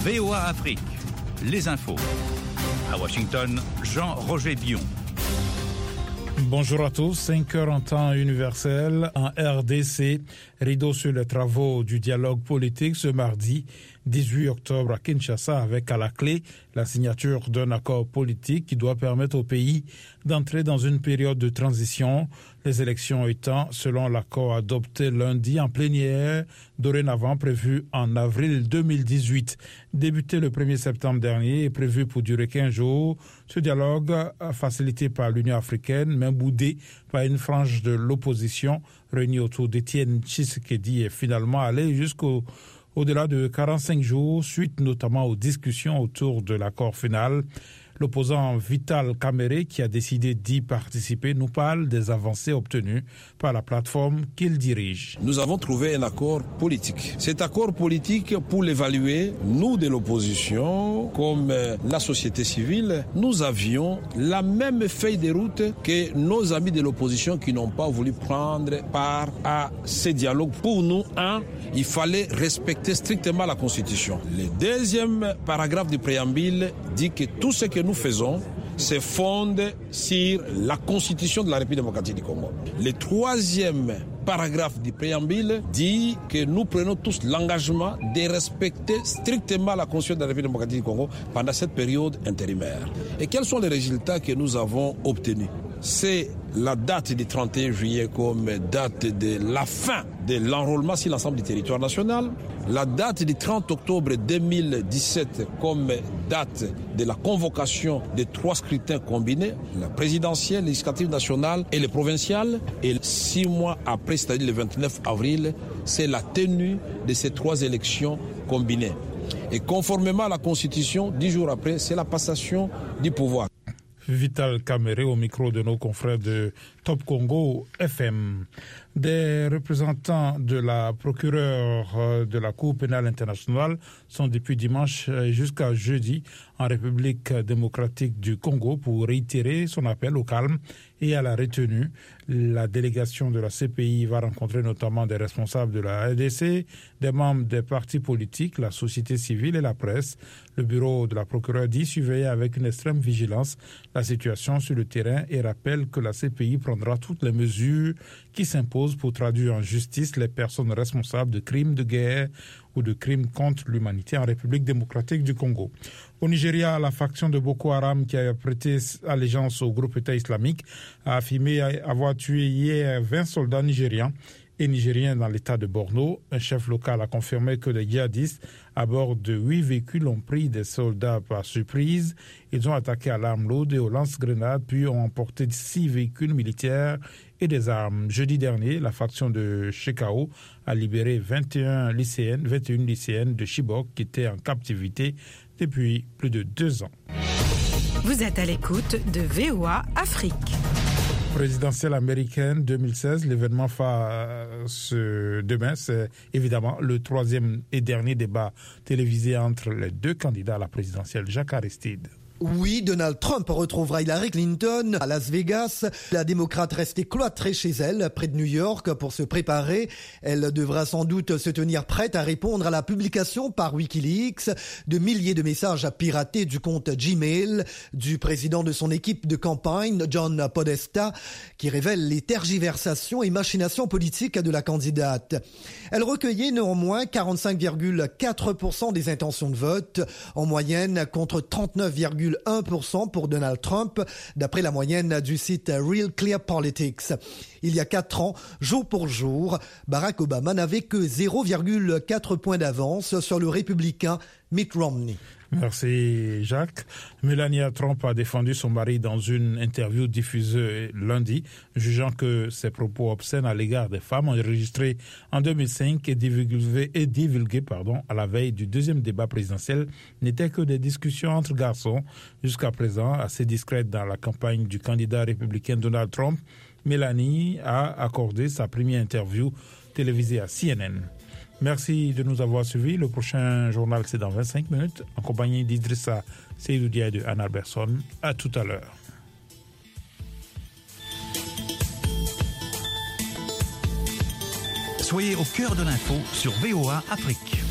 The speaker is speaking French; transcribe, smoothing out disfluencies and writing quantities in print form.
VOA Afrique, les infos. À Washington, Jean-Roger Bion. Bonjour à tous, 5h en temps universel en RDC. Rideau sur les travaux du dialogue politique ce mardi 18 octobre à Kinshasa avec à la clé la signature d'un accord politique qui doit permettre au pays d'entrer dans une période de transition. Les élections étant, selon l'accord adopté lundi en plénière, dorénavant prévu en avril 2018. Débuté le 1er septembre dernier et prévu pour durer 15 jours, ce dialogue, facilité par l'Union africaine, mais boudé par une frange de l'opposition réunie autour d'Étienne Tshisekedi, est finalement allé jusqu'au-delà de 45 jours, suite notamment aux discussions autour de l'accord final. L'opposant Vital Kamerhe, qui a décidé d'y participer, nous parle des avancées obtenues par la plateforme qu'il dirige. Nous avons trouvé un accord politique. Cet accord politique, pour l'évaluer, nous de l'opposition, comme la société civile, nous avions la même feuille de route que nos amis de l'opposition qui n'ont pas voulu prendre part à ces dialogues. Pour nous, il fallait respecter strictement la Constitution. Le deuxième paragraphe du préambule dit que tout ce que nous faisons se fonde sur la Constitution de la République démocratique du Congo. Le troisième paragraphe du préambule dit que nous prenons tous l'engagement de respecter strictement la Constitution de la République démocratique du Congo pendant cette période intérimaire. Et quels sont les résultats que nous avons obtenus? C'est la date du 31 juillet comme date de la fin de l'enrôlement sur l'ensemble du territoire national, la date du 30 octobre 2017 comme date de la convocation des 3 scrutins combinés, la présidentielle, le législatif national et le provincial, et 6 mois après, c'est-à-dire le 29 avril, c'est la tenue de ces 3 élections combinées. Et conformément à la Constitution, 10 jours après, c'est la passation du pouvoir. Vital Kamerhe au micro de nos confrères de Top Congo FM. Des représentants de la procureure de la Cour pénale internationale sont depuis dimanche jusqu'à jeudi en République démocratique du Congo pour réitérer son appel au calme et à la retenue. La délégation de la CPI va rencontrer notamment des responsables de la RDC, des membres des partis politiques, la société civile et la presse. Le bureau de la procureure dit surveiller avec une extrême vigilance la situation sur le terrain et rappelle que la CPI prendra toutes les mesures qui s'imposent pour traduire en justice les personnes responsables de crimes de guerre ou de crimes contre l'humanité en République démocratique du Congo. Au Nigeria, la faction de Boko Haram qui a prêté allégeance au groupe État islamique a affirmé avoir tué hier 20 soldats nigérians et nigériens dans l'état de Borno. Un chef local a confirmé que les djihadistes à bord de 8 véhicules ont pris des soldats par surprise. Ils ont attaqué à l'arme lourde et aux lance-grenades, puis ont emporté 6 véhicules militaires et des armes. Jeudi dernier, la faction de Shekau a libéré 21 lycéennes de Chibok qui étaient en captivité depuis plus de 2 ans. Vous êtes à l'écoute de VOA Afrique. Présidentielle américaine 2016, l'événement phare demain, c'est évidemment le 3e et dernier débat télévisé entre les 2 candidats à la présidentielle. Jacques Aristide. Oui, Donald Trump retrouvera Hillary Clinton à Las Vegas. La démocrate restée cloîtrée chez elle, près de New York, pour se préparer. Elle devra sans doute se tenir prête à répondre à la publication par Wikileaks de milliers de messages piratés du compte Gmail du président de son équipe de campagne, John Podesta, qui révèle les tergiversations et machinations politiques de la candidate. Elle recueillait néanmoins 45,4% des intentions de vote, en moyenne contre 39,1% pour Donald Trump, d'après la moyenne du site Real Clear Politics. Il y a 4 ans, jour pour jour, Barack Obama n'avait que 0,4 points d'avance sur le républicain Mitt Romney. Merci Jacques. Melania Trump a défendu son mari dans une interview diffusée lundi, jugeant que ses propos obscènes à l'égard des femmes enregistrés en 2005 et divulgués à la veille du 2e débat présidentiel n'étaient que des discussions entre garçons. Jusqu'à présent, assez discrète dans la campagne du candidat républicain Donald Trump, Melania a accordé sa première interview télévisée à CNN. Merci de nous avoir suivis. Le prochain journal, c'est dans 25 minutes, en compagnie d'Idrissa Seydoudia et de Anna Alberson. À tout à l'heure. Soyez au cœur de l'info sur VOA Afrique.